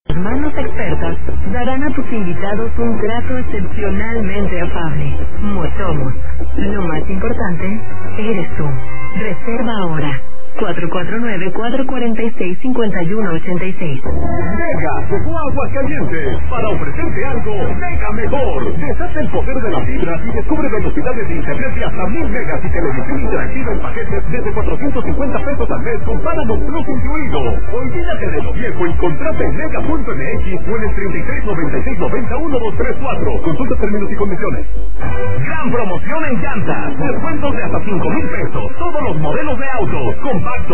Manos expertas darán a tus invitados un trato excepcionalmente afable. Motomos. Lo más importante, eres tú. Reserva ahora. 449-446-5186. Mega llegó a Aguascalientes para ofrecerte algo mega mejor. Deshace el poder de la fibra y descubre velocidades de internet de hasta 1000 megas y televisión interactiva en paquetes desde 450 pesos al mes con Paramount Plus incluido. Olvídate de lo viejo y contrata en mega.mx o en el 3396901234. Consulta términos y condiciones. Gran promoción en llantas. Descuentos de hasta 5,000 pesos. Todos los modelos de autos. Compactos,